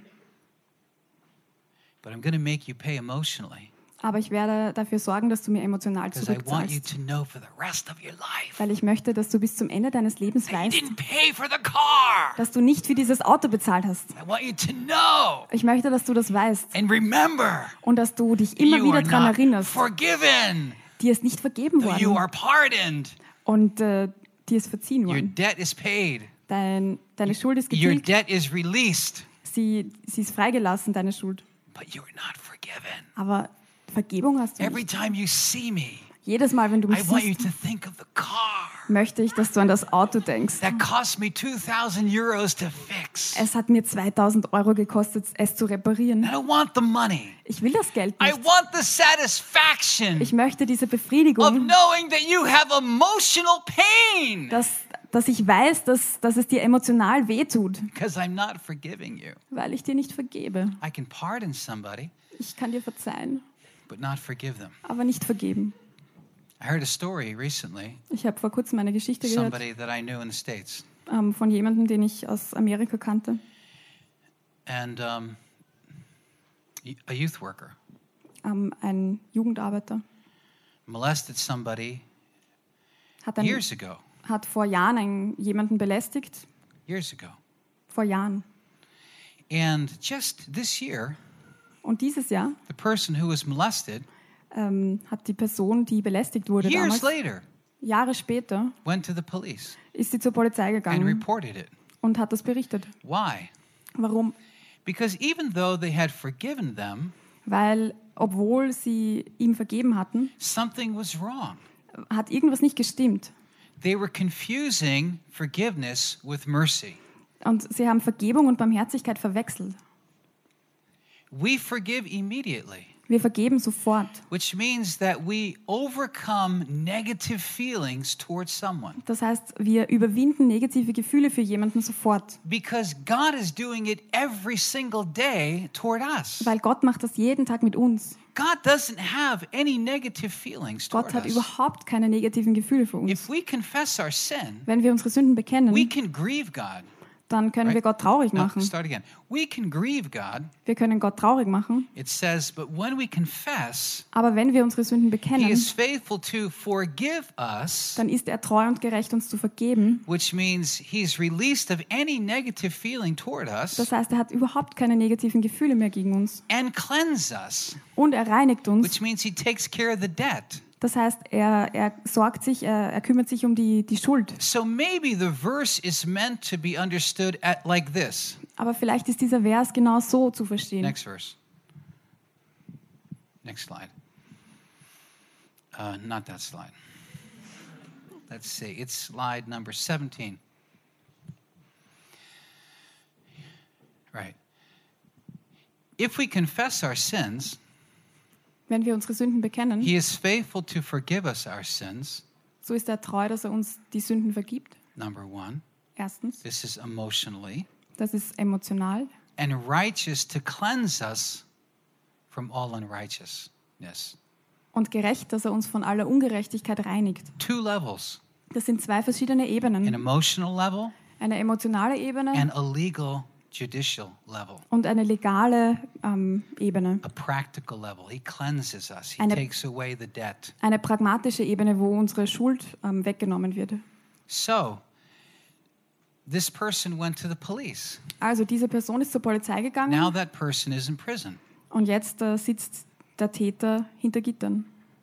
Speaker 1: but I'm going to make you pay emotionally
Speaker 2: aber ich werde dafür sorgen, dass du mir emotional
Speaker 1: because I want you
Speaker 2: zurückzahlst.
Speaker 1: to know for the rest of your life
Speaker 2: Weil ich möchte, dass du bis zum Ende deines Lebens
Speaker 1: that you
Speaker 2: weißt,
Speaker 1: didn't pay for the car.
Speaker 2: dass du nicht für dieses Auto bezahlt hast.
Speaker 1: I want you to know
Speaker 2: Ich möchte, dass du das weißt
Speaker 1: and remember
Speaker 2: und dass du dich immer
Speaker 1: you
Speaker 2: wieder
Speaker 1: are
Speaker 2: daran
Speaker 1: not
Speaker 2: erinnerst.
Speaker 1: forgiven.
Speaker 2: Dir ist nicht vergeben
Speaker 1: You
Speaker 2: worden
Speaker 1: are pardoned.
Speaker 2: und dir ist verziehen
Speaker 1: Your
Speaker 2: worden.
Speaker 1: debt is paid.
Speaker 2: Deine Schuld ist
Speaker 1: Your
Speaker 2: getilgt,
Speaker 1: debt is released,
Speaker 2: sie ist freigelassen, deine Schuld.
Speaker 1: but you are not forgiven.
Speaker 2: Aber Vergebung hast du
Speaker 1: Every
Speaker 2: nicht.
Speaker 1: time you see me,
Speaker 2: Jedes Mal, wenn du mich
Speaker 1: I want you
Speaker 2: siehst,
Speaker 1: to think of the car
Speaker 2: möchte ich, dass du an das Auto denkst.
Speaker 1: that cost me 2,000 euros to fix.
Speaker 2: Es hat mir 2000 Euro gekostet, es zu reparieren.
Speaker 1: I don't want the money.
Speaker 2: Ich will das Geld
Speaker 1: I
Speaker 2: nicht.
Speaker 1: want the satisfaction
Speaker 2: Ich möchte diese
Speaker 1: of
Speaker 2: Befriedigung,
Speaker 1: knowing that you have emotional pain
Speaker 2: dass ich weiß, dass es dir emotional wehtut,
Speaker 1: because I'm not forgiving you.
Speaker 2: weil ich dir nicht vergebe.
Speaker 1: I can pardon somebody,
Speaker 2: Ich kann dir verzeihen,
Speaker 1: but not forgive them.
Speaker 2: aber nicht vergeben.
Speaker 1: I heard a story recently,
Speaker 2: Ich habe vor kurzem eine Geschichte gehört
Speaker 1: somebody that I knew in the States.
Speaker 2: von jemandem, den ich aus Amerika kannte.
Speaker 1: And a youth worker
Speaker 2: Ein Jugendarbeiter
Speaker 1: molested somebody
Speaker 2: hat,
Speaker 1: years ago.
Speaker 2: hat vor Jahren jemanden belästigt.
Speaker 1: Years ago.
Speaker 2: Vor Jahren.
Speaker 1: And just this year,
Speaker 2: Und dieses Jahr
Speaker 1: the person who was molested,
Speaker 2: hat die Person, die belästigt wurde
Speaker 1: years
Speaker 2: damals,
Speaker 1: later,
Speaker 2: Jahre später,
Speaker 1: went to the police
Speaker 2: ist sie zur Polizei
Speaker 1: and
Speaker 2: gegangen
Speaker 1: reported it.
Speaker 2: und hat das berichtet.
Speaker 1: Why?
Speaker 2: Warum?
Speaker 1: Because even though they had forgiven them,
Speaker 2: Weil, obwohl sie ihm vergeben hatten,
Speaker 1: something was wrong.
Speaker 2: hat irgendwas nicht gestimmt.
Speaker 1: They were confusing forgiveness with mercy.
Speaker 2: Und sie haben Vergebung und Barmherzigkeit verwechselt.
Speaker 1: We forgive immediately,
Speaker 2: Wir vergeben sofort.
Speaker 1: which means that we overcome negative feelings towards someone.
Speaker 2: Das heißt, wir überwinden negative Gefühle für jemanden sofort.
Speaker 1: Because God is doing it every single day toward us.
Speaker 2: Weil Gott macht das jeden Tag mit uns.
Speaker 1: God doesn't have any negative feelings toward
Speaker 2: Gott hat
Speaker 1: us.
Speaker 2: überhaupt keine negativen Gefühle für uns.
Speaker 1: If we confess our sin,
Speaker 2: Wenn wir unsere Sünden
Speaker 1: we
Speaker 2: bekennen,
Speaker 1: can grieve God.
Speaker 2: dann können wir
Speaker 1: Right?
Speaker 2: Gott traurig
Speaker 1: No,
Speaker 2: machen.
Speaker 1: start again. We can grieve God.
Speaker 2: Wir können Gott traurig machen.
Speaker 1: It says, but when we confess,
Speaker 2: Aber wenn wir unsere Sünden
Speaker 1: He
Speaker 2: bekennen,
Speaker 1: is faithful to forgive us,
Speaker 2: dann ist er treu und gerecht, uns zu vergeben.
Speaker 1: which means He's released of any negative feeling toward us
Speaker 2: Das heißt, er hat überhaupt keine negativen Gefühle mehr gegen uns.
Speaker 1: and cleanse us,
Speaker 2: Und er reinigt uns.
Speaker 1: which means He takes care of the debt.
Speaker 2: Das heißt, er sorgt sich, er kümmert sich um die Schuld.
Speaker 1: So maybe the verse is meant to be understood like this.
Speaker 2: Aber vielleicht ist dieser Vers genau so zu verstehen.
Speaker 1: Next verse. Next slide. Not that slide. Let's see. It's slide number 17. Right. If we confess our sins,
Speaker 2: Wenn wir unsere Sünden bekennen,
Speaker 1: He is faithful to forgive us our sins.
Speaker 2: so ist er treu, dass er uns die Sünden vergibt.
Speaker 1: Number one.
Speaker 2: Erstens,
Speaker 1: This is emotionally.
Speaker 2: das ist emotional.
Speaker 1: And righteous to cleanse us from all unrighteousness.
Speaker 2: Und gerecht, dass er uns von aller Ungerechtigkeit reinigt.
Speaker 1: Two levels.
Speaker 2: Das sind zwei verschiedene
Speaker 1: An
Speaker 2: Ebenen.
Speaker 1: emotional level
Speaker 2: Eine emotionale Ebene
Speaker 1: and a legal judicial level.
Speaker 2: und eine legale Ebene.
Speaker 1: A practical level. He cleanses us. He
Speaker 2: Eine-
Speaker 1: takes away the debt.
Speaker 2: Eine pragmatische Ebene, wo unsere Schuld weggenommen wird.
Speaker 1: So, this person went to the police.
Speaker 2: Also diese Person ist zur Polizei
Speaker 1: Now
Speaker 2: gegangen
Speaker 1: that person is in prison.
Speaker 2: und jetzt sitzt der Täter hinter Gittern.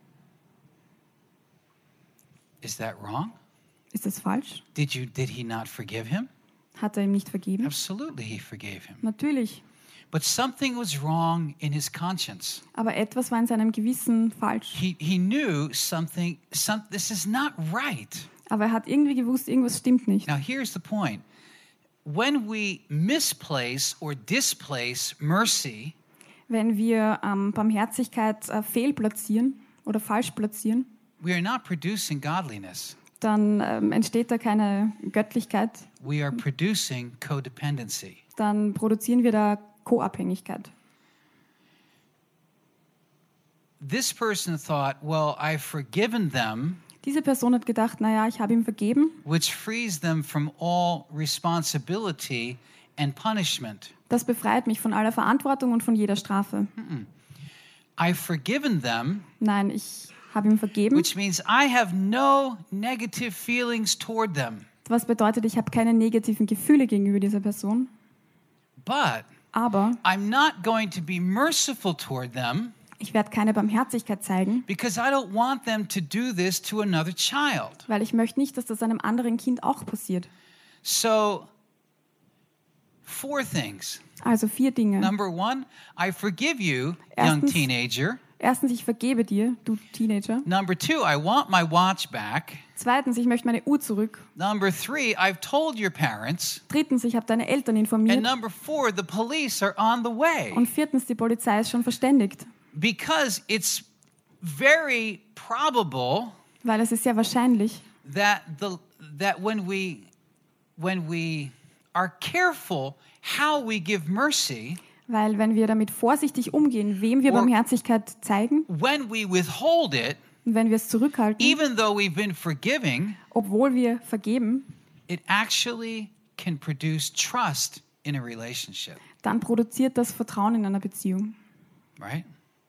Speaker 1: Is that wrong?
Speaker 2: Ist das falsch?
Speaker 1: Did he not forgive him?
Speaker 2: Hat er ihm nicht vergeben?
Speaker 1: Absolutely, he forgave him.
Speaker 2: Natürlich.
Speaker 1: But something was wrong in his conscience.
Speaker 2: Aber etwas war in seinem Gewissen falsch.
Speaker 1: He knew something. This is not right.
Speaker 2: Aber er hat irgendwie gewusst, irgendwas stimmt nicht.
Speaker 1: Now, here's the point. When we misplace or displace mercy,
Speaker 2: Wenn wir Barmherzigkeit fehlplatzieren oder falsch platzieren,
Speaker 1: we are not producing godliness.
Speaker 2: dann entsteht da keine Göttlichkeit.
Speaker 1: We are producing codependency.
Speaker 2: Dann produzieren wir da Co-Abhängigkeit.
Speaker 1: This person thought, well, I've forgiven them,
Speaker 2: Diese Person hat gedacht, naja, ich habe ihm vergeben.
Speaker 1: which frees them from all responsibility and punishment.
Speaker 2: Das befreit mich von aller Verantwortung und von jeder Strafe.
Speaker 1: I've forgiven them,
Speaker 2: Nein, ich habe ihm vergeben,
Speaker 1: which means I have no negative feelings toward them.
Speaker 2: was bedeutet, ich habe keine negativen Gefühle gegenüber dieser Person.
Speaker 1: But
Speaker 2: Aber
Speaker 1: I'm not going to be merciful toward them
Speaker 2: ich werde keine Barmherzigkeit zeigen,
Speaker 1: because I don't want them to do this to another child.
Speaker 2: weil ich möchte nicht, dass das einem anderen Kind auch passiert.
Speaker 1: So, 4 things.
Speaker 2: Also 4 Dinge.
Speaker 1: Number 1, I forgive you, young
Speaker 2: Erstens-
Speaker 1: teenager.
Speaker 2: Erstens, ich vergebe dir, du Teenager.
Speaker 1: Number 2, I want my watch back.
Speaker 2: Zweitens, ich möchte meine Uhr zurück.
Speaker 1: Number 3, I've told your parents.
Speaker 2: Drittens, ich habe deine Eltern
Speaker 1: And
Speaker 2: informiert.
Speaker 1: number 4, the police are on the way.
Speaker 2: Und viertens, die Polizei ist schon verständigt.
Speaker 1: Because it's very probable
Speaker 2: Weil es ist sehr wahrscheinlich,
Speaker 1: that when we are careful how we give mercy,
Speaker 2: weil wenn wir damit vorsichtig umgehen, wem wir
Speaker 1: Or-
Speaker 2: Barmherzigkeit zeigen,
Speaker 1: when we withhold it,
Speaker 2: und wenn wir es zurückhalten,
Speaker 1: even though we've been forgiving,
Speaker 2: obwohl wir vergeben,
Speaker 1: it actually can produce trust in a relationship,
Speaker 2: dann produziert das Vertrauen in einer Beziehung.
Speaker 1: right?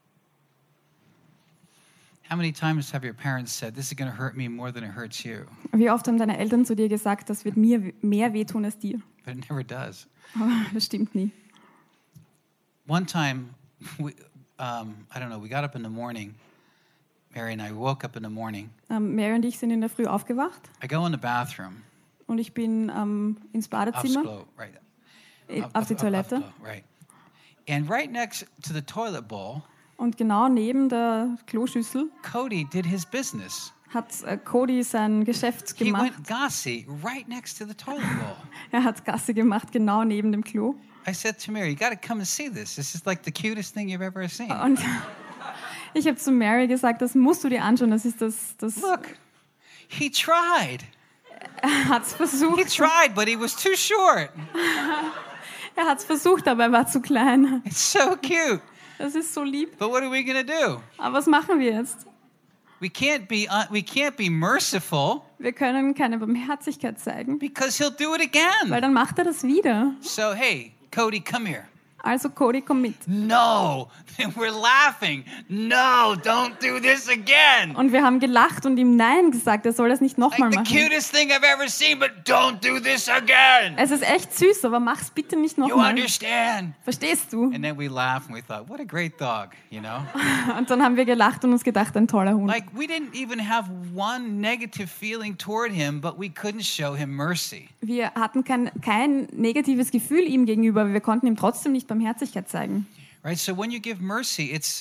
Speaker 1: How many times have your parents said, this is going to hurt me more than it hurts you?
Speaker 2: Wie oft haben deine Eltern zu dir gesagt, das wird mir mehr wehtun als dir?
Speaker 1: But it never does.
Speaker 2: Aber das stimmt nie.
Speaker 1: One time, I don't know, we got up in the morning. Mary and I woke up in the morning.
Speaker 2: Mary und ich sind in der Früh aufgewacht
Speaker 1: I go in the bathroom.
Speaker 2: und ich bin ins Badezimmer,
Speaker 1: Upsklo, right.
Speaker 2: auf die Toilette.
Speaker 1: Upsklo, right. And right next to the toilet bowl,
Speaker 2: Und genau neben der Kloschüssel
Speaker 1: Cody did his business.
Speaker 2: hat Cody sein Geschäft
Speaker 1: He
Speaker 2: gemacht.
Speaker 1: went gossy right next to the toilet bowl.
Speaker 2: Er hat Gasse gemacht, genau neben dem Klo.
Speaker 1: I said to Mary, you got to come and see this. This is like the cutest thing you've ever seen.
Speaker 2: Und ich habe zu Mary gesagt, das musst du dir anschauen. Das ist das
Speaker 1: Look, he tried.
Speaker 2: er hat es
Speaker 1: He
Speaker 2: versucht.
Speaker 1: tried, but he was too short.
Speaker 2: Er hat es versucht, aber er war zu klein.
Speaker 1: It's so cute.
Speaker 2: Das ist so lieb.
Speaker 1: But what are we going to do?
Speaker 2: Aber was machen wir jetzt?
Speaker 1: We can't be merciful
Speaker 2: Wir können keine Barmherzigkeit zeigen,
Speaker 1: because he'll do it again.
Speaker 2: weil dann macht er das wieder.
Speaker 1: So, hey, Cody, come here.
Speaker 2: Also Cody, komm mit.
Speaker 1: No, we're laughing. No, don't do this again.
Speaker 2: Und wir haben gelacht und ihm Nein gesagt, er soll das nicht nochmal
Speaker 1: Like the
Speaker 2: machen.
Speaker 1: cutest thing I've ever seen, but don't do this again.
Speaker 2: Es ist echt süß, aber mach's bitte nicht
Speaker 1: You
Speaker 2: nochmal.
Speaker 1: understand?
Speaker 2: Verstehst du?
Speaker 1: And then we laughed and we thought, what a great dog, you know?
Speaker 2: Und dann haben wir gelacht und uns gedacht, ein toller Hund.
Speaker 1: Like we didn't even have one negative feeling toward him, but we couldn't show him mercy.
Speaker 2: Wir hatten kein negatives Gefühl ihm gegenüber, aber wir konnten ihm trotzdem nicht Barmherzigkeit zeigen.
Speaker 1: Right? So when you give mercy, it's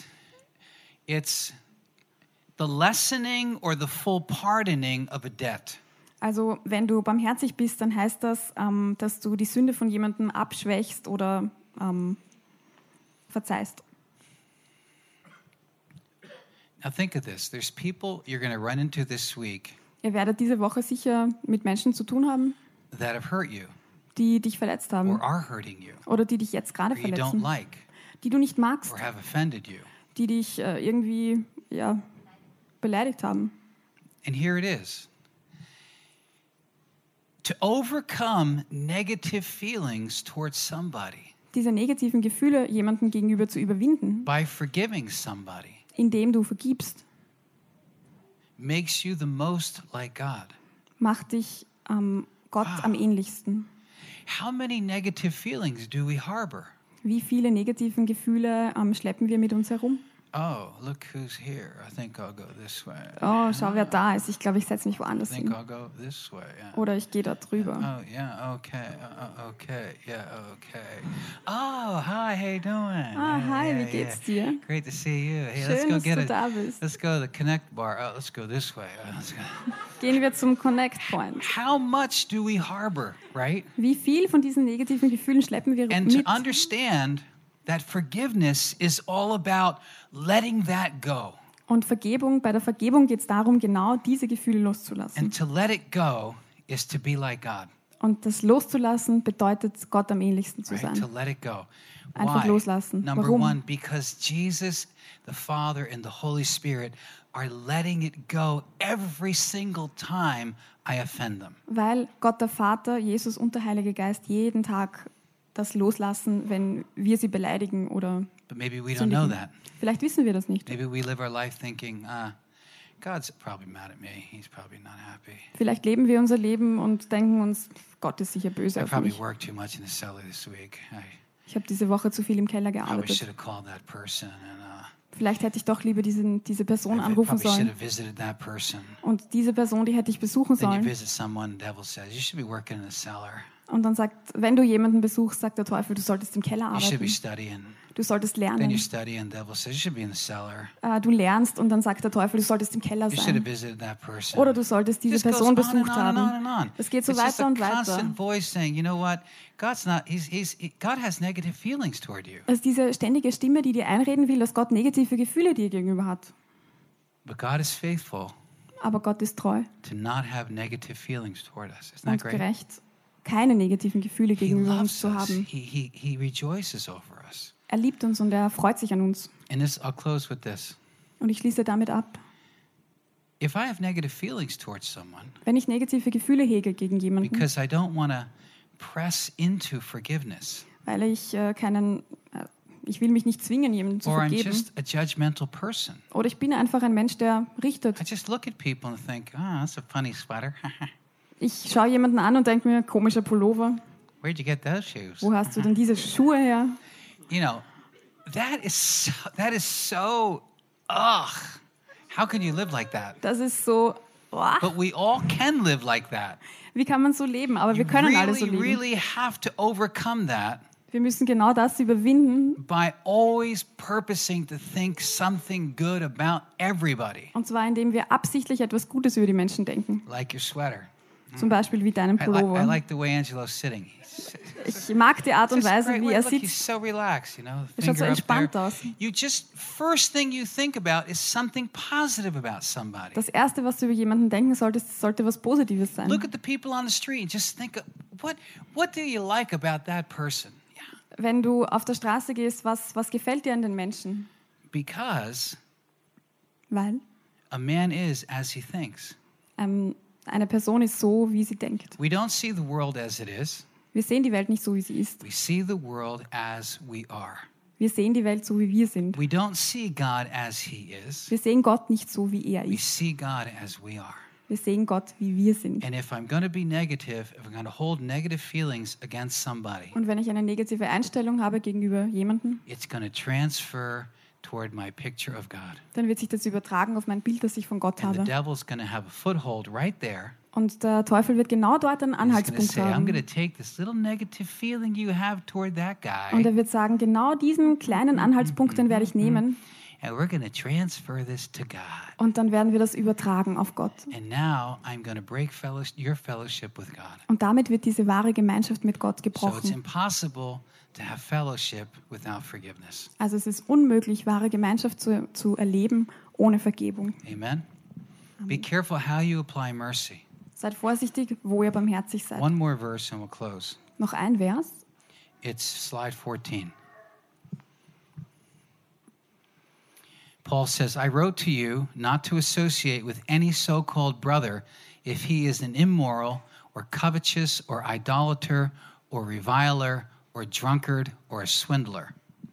Speaker 1: the lessening or the full pardoning of a debt.
Speaker 2: Also wenn du barmherzig bist, dann heißt das, dass du die Sünde von jemandem abschwächst oder verzeihst.
Speaker 1: Now think of this. There's people you're going to run into this week
Speaker 2: Ihr werdet diese Woche sicher mit Menschen zu tun haben,
Speaker 1: that have hurt you
Speaker 2: die dich verletzt haben
Speaker 1: or are hurting you
Speaker 2: oder die dich jetzt gerade
Speaker 1: or you don't
Speaker 2: verletzen,
Speaker 1: like
Speaker 2: die du nicht magst,
Speaker 1: or have offended you.
Speaker 2: die dich irgendwie beleidigt haben.
Speaker 1: And here it is. To overcome negative feelings towards somebody
Speaker 2: Diese negativen Gefühle jemandem gegenüber zu überwinden,
Speaker 1: by forgiving somebody
Speaker 2: indem du vergibst,
Speaker 1: makes you the most like God.
Speaker 2: macht dich Gott am ähnlichsten.
Speaker 1: How many negative feelings do we harbor?
Speaker 2: Wie viele negativen Gefühle schleppen wir mit uns herum?
Speaker 1: Oh, look who's here. I think I'll go this way.
Speaker 2: Oh, schau, wer da ist. Ich glaube, ich setze mich
Speaker 1: I
Speaker 2: woanders
Speaker 1: think
Speaker 2: hin.
Speaker 1: I'll go this way. Yeah.
Speaker 2: Oder ich gehe da drüber.
Speaker 1: Oh, yeah, okay. Okay, yeah, okay. Oh, hi, how you doing?
Speaker 2: Ah, hi,
Speaker 1: Yeah,
Speaker 2: wie
Speaker 1: yeah,
Speaker 2: geht's
Speaker 1: yeah.
Speaker 2: dir?
Speaker 1: Great to see you. Hey, let's
Speaker 2: Schön,
Speaker 1: go
Speaker 2: dass
Speaker 1: get
Speaker 2: du
Speaker 1: it.
Speaker 2: da bist.
Speaker 1: Let's go to the Connect bar. Oh, let's go this way. Let's go.
Speaker 2: Gehen wir zum Connect Point.
Speaker 1: How much do we harbor, right?
Speaker 2: Wie viel von diesen negativen Gefühlen schleppen wir
Speaker 1: And to
Speaker 2: mit?
Speaker 1: understand that forgiveness is all about letting that go.
Speaker 2: Und bei der Vergebung geht es darum, genau diese Gefühle loszulassen.
Speaker 1: And to let it go is to be like God,
Speaker 2: Und das loszulassen bedeutet, Gott am ähnlichsten zu
Speaker 1: right? To
Speaker 2: sein.
Speaker 1: let it go.
Speaker 2: Einfach
Speaker 1: Why?
Speaker 2: loslassen.
Speaker 1: Number
Speaker 2: Warum?
Speaker 1: one, because Jesus, the Father, and the Holy Spirit are letting it go every single time I offend them.
Speaker 2: Weil Gott der Vater, Jesus und der Heilige Geist jeden Tag das loslassen, wenn wir sie beleidigen oder
Speaker 1: But maybe we don't know
Speaker 2: sündigen.
Speaker 1: that.
Speaker 2: Vielleicht wissen wir das nicht.
Speaker 1: Maybe we live our life thinking, God's probably mad at me. He's probably not happy.
Speaker 2: Vielleicht leben wir unser Leben und denken uns, Gott ist sicher
Speaker 1: I
Speaker 2: böse auf
Speaker 1: probably
Speaker 2: mich.
Speaker 1: worked too much in the cellar this week. I
Speaker 2: Ich habe diese Woche zu viel im Keller
Speaker 1: probably should
Speaker 2: gearbeitet.
Speaker 1: have called that person and
Speaker 2: Vielleicht hätte ich doch lieber diese Person
Speaker 1: I
Speaker 2: anrufen
Speaker 1: probably should
Speaker 2: sollen.
Speaker 1: have visited that person.
Speaker 2: Und diese Person, die hätte ich besuchen
Speaker 1: Then you
Speaker 2: sollen.
Speaker 1: visit someone, the devil says, you should be working in the cellar.
Speaker 2: Und dann sagt, wenn du jemanden besuchst, sagt der Teufel, du solltest im Keller
Speaker 1: You should be
Speaker 2: arbeiten.
Speaker 1: studying.
Speaker 2: Du solltest
Speaker 1: Then you
Speaker 2: lernen.
Speaker 1: study and the devil says, you should be in the cellar.
Speaker 2: Du lernst und dann sagt der Teufel, du solltest im Keller
Speaker 1: You should have
Speaker 2: sein.
Speaker 1: visited that person.
Speaker 2: Oder du solltest diese
Speaker 1: Just goes
Speaker 2: Person
Speaker 1: on
Speaker 2: besucht
Speaker 1: and on and on
Speaker 2: haben.
Speaker 1: and on.
Speaker 2: Es geht so
Speaker 1: It's just
Speaker 2: weiter
Speaker 1: a
Speaker 2: und weiter.
Speaker 1: constant voice saying, you know what? God has negative feelings toward you.
Speaker 2: Es ist diese ständige Stimme, die dir einreden will, dass Gott negative Gefühle dir gegenüber hat.
Speaker 1: But God is faithful
Speaker 2: Aber Gott ist treu
Speaker 1: to not have negative feelings toward us. Isn't that
Speaker 2: und
Speaker 1: great?
Speaker 2: gerecht, keine negativen Gefühle
Speaker 1: He
Speaker 2: gegenüber uns
Speaker 1: loves
Speaker 2: zu
Speaker 1: us.
Speaker 2: haben.
Speaker 1: He rejoices over us.
Speaker 2: Er liebt uns und er freut sich an uns.
Speaker 1: And I'll close with this.
Speaker 2: Und ich schließe damit ab.
Speaker 1: If I have negative feelings towards someone
Speaker 2: Wenn ich negative Gefühle hege gegen jemanden,
Speaker 1: because I don't want to press into forgiveness,
Speaker 2: weil ich will mich nicht zwingen, jemanden zu
Speaker 1: or I'm
Speaker 2: vergeben.
Speaker 1: just a judgmental person,
Speaker 2: Oder ich bin einfach ein Mensch, der richtet.
Speaker 1: I just look at people and think, that's a funny sweater.
Speaker 2: Ich schaue jemanden an und denke mir, komischer Pullover.
Speaker 1: Where'd you get those shoes?
Speaker 2: Wo hast du denn diese Schuhe her?
Speaker 1: You know, that is so, ugh. How can you live like that?
Speaker 2: Das ist so,
Speaker 1: But we all can live like that.
Speaker 2: wie kann man so leben? Aber wir
Speaker 1: You
Speaker 2: können alle so
Speaker 1: really,
Speaker 2: leben.
Speaker 1: really have to overcome that
Speaker 2: Wir müssen genau das überwinden.
Speaker 1: by always purposing to think something good about everybody.
Speaker 2: Und zwar, indem wir absichtlich etwas Gutes über die Menschen denken.
Speaker 1: Like your sweater.
Speaker 2: Zum Beispiel wie deinen
Speaker 1: I
Speaker 2: Pullover.
Speaker 1: like the way Angelo's sitting.
Speaker 2: Ich mag die Art und
Speaker 1: Just
Speaker 2: Weise,
Speaker 1: great.
Speaker 2: wie er
Speaker 1: Look, he's
Speaker 2: sitzt.
Speaker 1: so relaxed, you know.
Speaker 2: Er schaut so
Speaker 1: Finger up there.
Speaker 2: entspannt aus.
Speaker 1: You just first thing you think about is something positive about somebody.
Speaker 2: Das Erste, was du über jemanden denken solltest, sollte was Positives sein.
Speaker 1: Look at the people on the street. Just think, what do you like about that person? Yeah.
Speaker 2: Wenn du auf der Straße gehst, was gefällt dir an den Menschen?
Speaker 1: Because
Speaker 2: Weil
Speaker 1: a man is as he thinks.
Speaker 2: eine Person ist so, wie sie denkt.
Speaker 1: We don't see the world as it is.
Speaker 2: Wir sehen die Welt nicht so, wie sie ist.
Speaker 1: We see the world as we are.
Speaker 2: Wir sehen die Welt so, wie wir sind.
Speaker 1: We don't see God as he is.
Speaker 2: Wir sehen Gott nicht so, wie er
Speaker 1: We
Speaker 2: ist.
Speaker 1: see God as we are.
Speaker 2: Wir sehen Gott, wie wir sind.
Speaker 1: And if I'm going to be negative, if I'm going to hold negative feelings against somebody,
Speaker 2: Und wenn ich eine negative Einstellung habe gegenüber jemandem,
Speaker 1: it's going to transfer toward my picture of God.
Speaker 2: dann wird sich das übertragen auf mein Bild, das ich von Gott
Speaker 1: And the
Speaker 2: habe.
Speaker 1: devil's going to have a foothold right there.
Speaker 2: Und der Teufel wird genau dort einen
Speaker 1: He's going to
Speaker 2: Anhaltspunkt
Speaker 1: say, I'm going to
Speaker 2: haben.
Speaker 1: take this little negative feeling you have toward that
Speaker 2: Und
Speaker 1: guy,
Speaker 2: er wird sagen, genau diesen kleinen Anhaltspunkt, den werde ich nehmen.
Speaker 1: and we're going to transfer this to God.
Speaker 2: Und dann werden wir das übertragen auf Gott.
Speaker 1: And now I'm going to break your fellowship with God.
Speaker 2: Und damit wird diese wahre Gemeinschaft mit Gott
Speaker 1: So it's
Speaker 2: gebrochen.
Speaker 1: impossible to have fellowship without forgiveness.
Speaker 2: Also es ist unmöglich, wahre Gemeinschaft zu erleben ohne Vergebung.
Speaker 1: Amen? Be careful how you apply mercy.
Speaker 2: Seid vorsichtig, wo ihr barmherzig seid.
Speaker 1: One more verse and we'll close.
Speaker 2: Noch ein Vers.
Speaker 1: It's slide 14. Paul says, I wrote to you not to associate with any so-called brother if he is an immoral or covetous or idolater or reviler or drunkard or a swindler.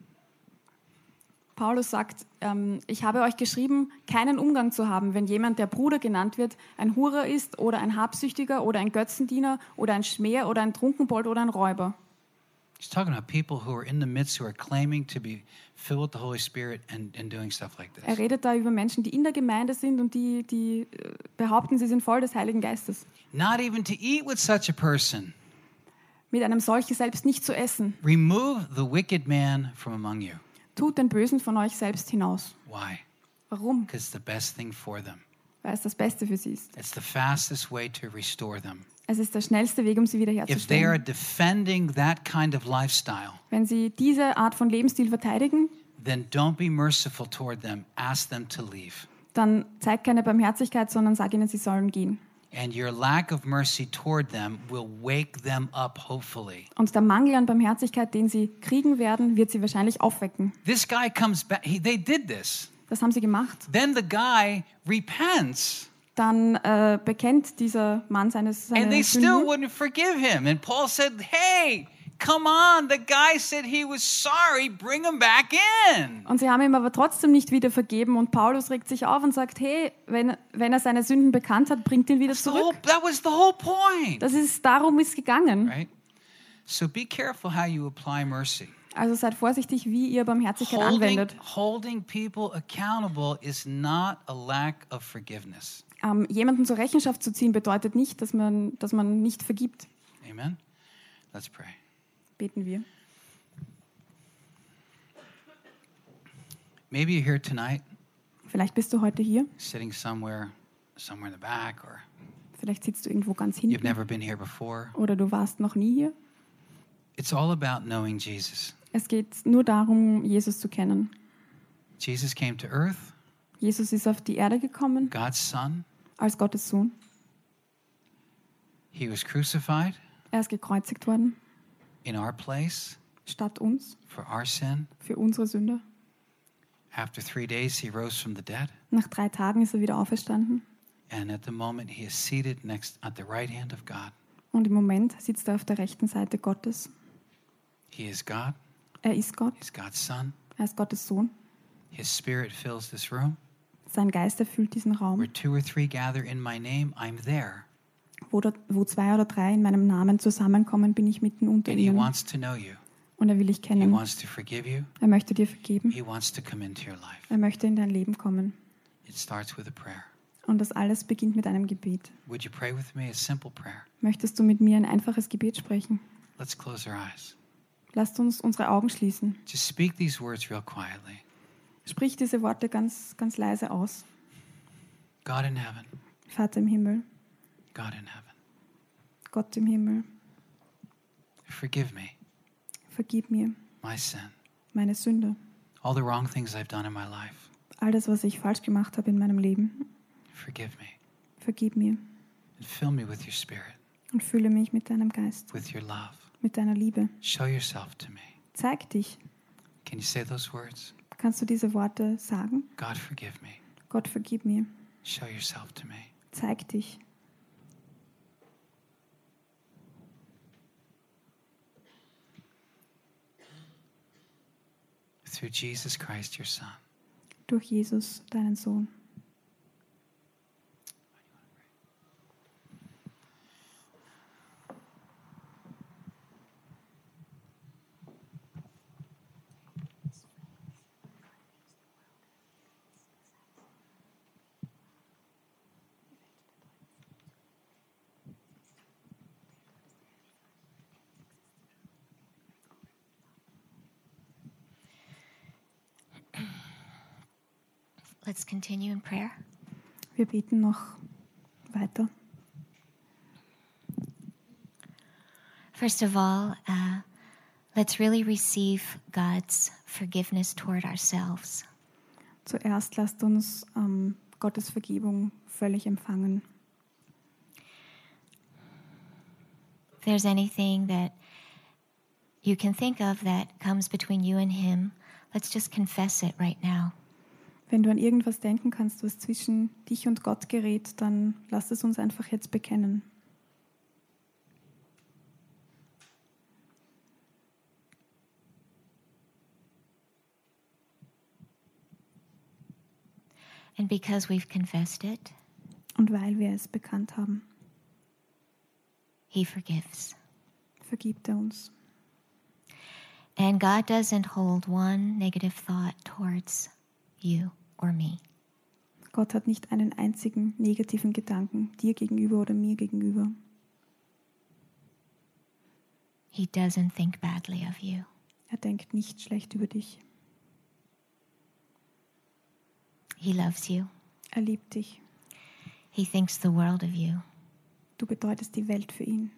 Speaker 2: Paulus sagt, ich habe euch geschrieben, keinen Umgang zu haben, wenn jemand, der Bruder genannt wird, ein Hurer ist oder ein Habsüchtiger oder ein Götzendiener oder ein Schmäher oder ein Trunkenbold oder ein Räuber.
Speaker 1: He's talking about people who are in the midst who are claiming to be filled with the Holy Spirit and doing stuff like
Speaker 2: Er
Speaker 1: this.
Speaker 2: redet da über Menschen, die in der Gemeinde sind und die behaupten, sie sind voll des Heiligen Geistes.
Speaker 1: Not even to eat with such a person.
Speaker 2: Mit einem solchen selbst nicht zu essen.
Speaker 1: Remove the wicked man from among you.
Speaker 2: Tut den Bösen von euch selbst hinaus.
Speaker 1: Why?
Speaker 2: Warum?
Speaker 1: Because it's the best thing for them.
Speaker 2: Weil es das Beste für sie ist.
Speaker 1: It's the fastest way to restore them.
Speaker 2: Es ist der schnellste Weg, um sie
Speaker 1: If they are
Speaker 2: wiederherzustellen.
Speaker 1: defending that kind of lifestyle,
Speaker 2: Wenn sie diese Art von Lebensstil verteidigen,
Speaker 1: then don't be merciful toward them. Ask them to leave.
Speaker 2: dann zeig keine Barmherzigkeit, sondern sag ihnen, sie sollen gehen.
Speaker 1: And your lack of mercy toward them will wake them up, hopefully.
Speaker 2: Und der Mangel an Barmherzigkeit, den sie kriegen werden, wird sie wahrscheinlich aufwecken.
Speaker 1: This guy comes back. They did this.
Speaker 2: Das haben sie gemacht.
Speaker 1: Then the guy repents,
Speaker 2: Dann bekennt dieser Mann seine
Speaker 1: and they still
Speaker 2: Sünden.
Speaker 1: wouldn't forgive him. And Paul said, hey, come on. The guy said he was sorry. Bring him back in.
Speaker 2: Und sie haben ihm aber trotzdem nicht wieder vergeben. Und Paulus regt sich auf und sagt, hey, wenn er seine Sünden bekannt hat, bringt ihn wieder zurück.
Speaker 1: That was the whole point.
Speaker 2: Darum ist gegangen.
Speaker 1: Right? So be careful how you apply mercy.
Speaker 2: Also seid vorsichtig, wie ihr Barmherzigkeit anwendet.
Speaker 1: Holding people accountable is not a lack of forgiveness.
Speaker 2: Jemanden zur Rechenschaft zu ziehen, bedeutet nicht, dass man nicht vergibt.
Speaker 1: Amen? Let's pray.
Speaker 2: Beten wir.
Speaker 1: Maybe you're here tonight,
Speaker 2: Vielleicht bist du heute hier.
Speaker 1: sitting somewhere in the back, or
Speaker 2: Vielleicht sitzt du irgendwo ganz
Speaker 1: you've
Speaker 2: hinten.
Speaker 1: never been here before.
Speaker 2: Oder du warst noch nie hier.
Speaker 1: It's all about knowing Jesus.
Speaker 2: Es geht nur darum, Jesus zu kennen.
Speaker 1: Jesus came to earth,
Speaker 2: Jesus ist auf die Erde gekommen
Speaker 1: God's Son.
Speaker 2: als Gottes Sohn.
Speaker 1: He was crucified
Speaker 2: Er ist gekreuzigt worden,
Speaker 1: in our place
Speaker 2: statt uns,
Speaker 1: for our sin.
Speaker 2: für unsere Sünde.
Speaker 1: After 3 days, he rose from the dead.
Speaker 2: Nach 3 Tagen ist er wieder auferstanden.
Speaker 1: And at the moment, he is seated next at the right hand of God.
Speaker 2: Und im Moment sitzt er auf der rechten Seite Gottes.
Speaker 1: He is God.
Speaker 2: Er ist Gott,
Speaker 1: He's God's Son.
Speaker 2: er ist Gottes Sohn.
Speaker 1: His Spirit fills this room.
Speaker 2: Sein Geist erfüllt diesen Raum.
Speaker 1: Where 2 or 3 gather in my name, I'm there.
Speaker 2: Wo 2 oder 3 in meinem Namen zusammenkommen, bin ich mitten unter
Speaker 1: And he
Speaker 2: ihnen.
Speaker 1: wants to know you.
Speaker 2: Und er will dich
Speaker 1: He
Speaker 2: kennen.
Speaker 1: wants to forgive you.
Speaker 2: Er möchte dir vergeben.
Speaker 1: He wants to come into your life.
Speaker 2: Er möchte in dein Leben kommen.
Speaker 1: It starts with a prayer.
Speaker 2: Und das alles beginnt mit einem Gebet.
Speaker 1: Would you pray with me? A simple prayer.
Speaker 2: Möchtest du mit mir ein einfaches Gebet sprechen?
Speaker 1: Let's close our eyes.
Speaker 2: Lasst uns unsere Augen schließen.
Speaker 1: Just speak these words real quietly.
Speaker 2: Sprich diese Worte ganz, ganz leise aus.
Speaker 1: God in heaven,
Speaker 2: Vater im Himmel,
Speaker 1: God in heaven,
Speaker 2: Gott im Himmel,
Speaker 1: forgive me
Speaker 2: vergib mir
Speaker 1: my sin,
Speaker 2: meine Sünde.
Speaker 1: all the wrong things I've done in my life.
Speaker 2: All das, was ich falsch gemacht habe in meinem Leben.
Speaker 1: Forgive me
Speaker 2: Vergib mir
Speaker 1: and fill me with your spirit,
Speaker 2: und fülle mich mit deinem Geist,
Speaker 1: with your love.
Speaker 2: mit deiner Liebe.
Speaker 1: Show yourself to me.
Speaker 2: Zeig dich.
Speaker 1: Can you say those words?
Speaker 2: Kannst du diese Worte sagen?
Speaker 1: God, forgive me.
Speaker 2: Gott, vergib mir.
Speaker 1: Show yourself to me.
Speaker 2: Zeig dich.
Speaker 1: Through Jesus Christ, your Son.
Speaker 2: Durch Jesus, deinen Sohn.
Speaker 3: Let's continue in prayer.
Speaker 2: Wir beten noch weiter.
Speaker 3: First of all, let's really receive God's forgiveness toward ourselves.
Speaker 2: Zuerst lasst uns Gottes Vergebung völlig empfangen.
Speaker 3: If there's anything that you can think of that comes between you and Him, let's just confess it right now.
Speaker 2: Wenn du an irgendwas denken kannst, was zwischen dich und Gott gerät, dann lass es uns einfach jetzt bekennen.
Speaker 3: And because we've confessed it,
Speaker 2: Und weil wir es bekannt haben,
Speaker 3: He forgives.
Speaker 2: vergibt er uns.
Speaker 3: And God doesn't hold one negative thought towards you or me.
Speaker 2: Gott hat nicht einen einzigen negativen Gedanken dir gegenüber oder mir gegenüber.
Speaker 3: He doesn't think badly of you.
Speaker 2: Er denkt nicht schlecht über dich.
Speaker 3: He loves you.
Speaker 2: Er liebt dich.
Speaker 3: He thinks the world of you.
Speaker 2: Du bedeutest die Welt für ihn.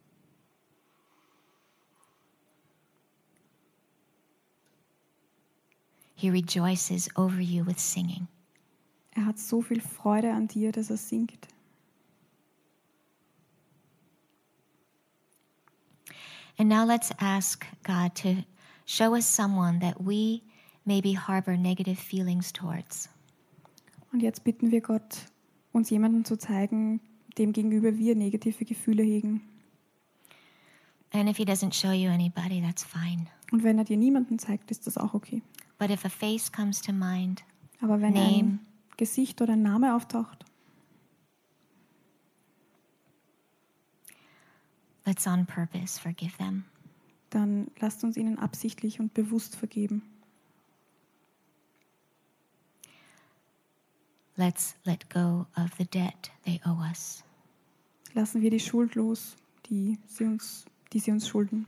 Speaker 3: He rejoices over you with singing.
Speaker 2: Er hat so viel Freude an dir, dass er singt.
Speaker 3: And now let's ask God to show us someone that we maybe harbor negative feelings towards.
Speaker 2: Und jetzt bitten wir Gott, uns jemanden zu zeigen, dem gegenüber wir negative Gefühle hegen.
Speaker 3: And if He doesn't show you anybody, that's fine.
Speaker 2: Und wenn er dir niemanden zeigt, ist das auch okay.
Speaker 3: But if a face comes to mind,
Speaker 2: Aber wenn
Speaker 3: Name.
Speaker 2: ein Gesicht oder ein Name auftaucht,
Speaker 3: let's on purpose forgive them.
Speaker 2: dann lasst uns ihnen absichtlich und bewusst vergeben.
Speaker 3: Let's let go of the debt they owe us.
Speaker 2: Lassen wir die Schuld los, die sie uns schulden.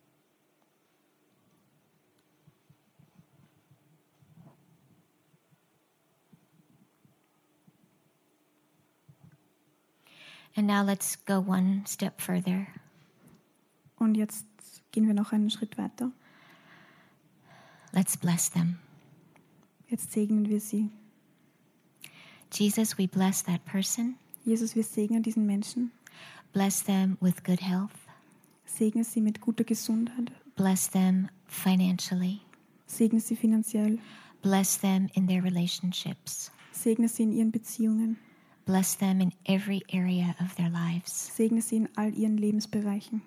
Speaker 3: And now let's go one step further.
Speaker 2: Und jetzt gehen wir noch einen Schritt weiter.
Speaker 3: Let's bless them.
Speaker 2: Jetzt segnen wir sie.
Speaker 3: Jesus, we bless that person.
Speaker 2: Jesus, wir segnen diesen Menschen.
Speaker 3: Bless them with good health.
Speaker 2: Segne sie mit guter Gesundheit.
Speaker 3: Bless them financially.
Speaker 2: Segne sie finanziell.
Speaker 3: Bless them in their relationships.
Speaker 2: Segne sie in ihren Beziehungen.
Speaker 3: Bless them in every area of their lives.
Speaker 2: Segne sie in all ihren Lebensbereichen.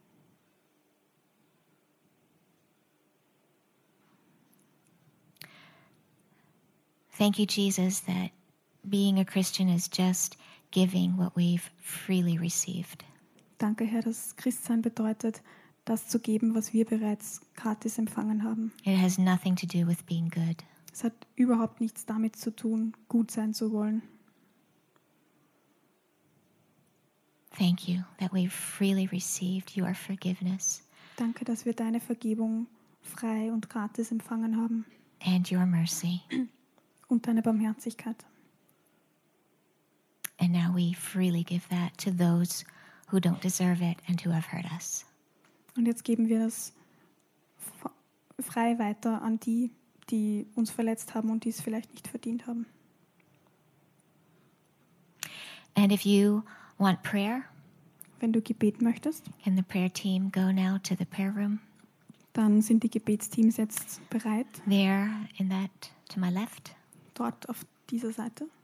Speaker 3: Thank you, Jesus, that being a Christian is just giving what we've freely received.
Speaker 2: Danke, Herr, dass Christsein bedeutet, das zu geben, was wir bereits gratis empfangen haben.
Speaker 3: It has nothing to do with being good.
Speaker 2: Es hat überhaupt nichts damit zu tun, gut sein zu wollen.
Speaker 3: Thank you that we've freely received your forgiveness
Speaker 2: Danke, dass wir deine Vergebung frei und gratis empfangen haben
Speaker 3: and your mercy.
Speaker 2: und deine Barmherzigkeit.
Speaker 3: And now we freely give that to those who don't deserve it and who have hurt us.
Speaker 2: Und jetzt geben wir das frei weiter an die, die uns verletzt haben und die es vielleicht nicht verdient haben.
Speaker 3: And if you want prayer,
Speaker 2: Wenn du Gebet möchtest,
Speaker 3: can the prayer team go now to the prayer room?
Speaker 2: dann sind die Gebetsteams jetzt bereit,
Speaker 3: There in that to my left.
Speaker 2: dort auf dieser Seite.